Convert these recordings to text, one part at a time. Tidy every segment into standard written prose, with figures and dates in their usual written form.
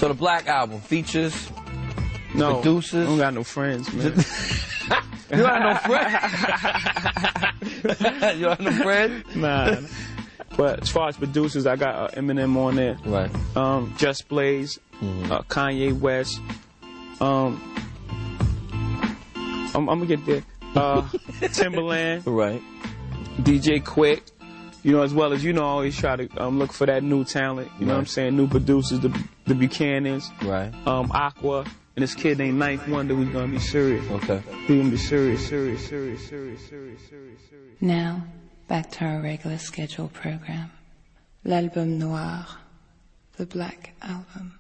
So the Black Album features producers. I don't got no friends, man. You don't have no friends? You don't have no friends? Nah. But as far as producers, I got Eminem on there. Right. Just Blaze, Kanye West. I'm gonna get there. Timberland. Right. DJ Quick. You know, as well as, you know, I always try to look for that new talent. You know what I'm saying? New producers, the Buchanans. Right. Aqua. And this kid named Ninth Wonder who's gonna be serious. Okay. He's gonna be serious. Now, back to our regular scheduled program. L'Album Noir, the Black Album.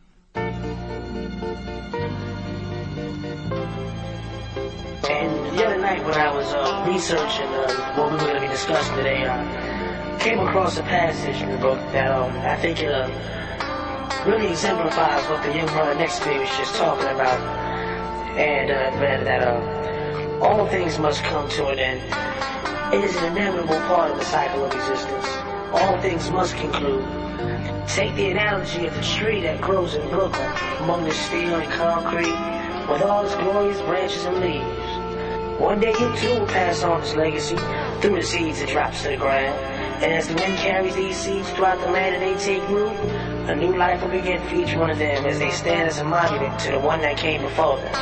And the other night when I was researching what we were going to be discussing today, I came across a passage in the book that I think it really exemplifies what the young brother next to me was just talking about. And that all things must come to an end. It is an inevitable part of the cycle of existence. All things must conclude. Take the analogy of the tree that grows in Brooklyn among the steel and concrete with all its glorious branches and leaves. One day it too will pass on its legacy through the seeds it drops to the ground. And as the wind carries these seeds throughout the land and they take root, a new life will begin for each one of them as they stand as a monument to the one that came before them.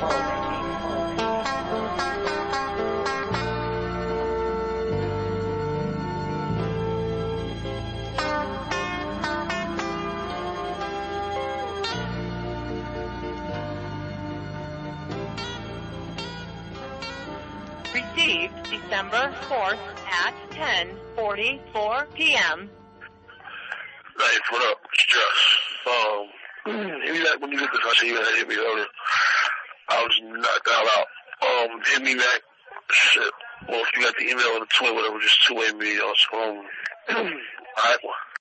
Received December 4th at 10:44 p.m. Nice, what up? Stress. Hit me back when you get this. I see you had hit me earlier. I was knocked out. Hit me back. Shit. Well, if you got the email or the tweet, whatever, just two-way me. Alright, well.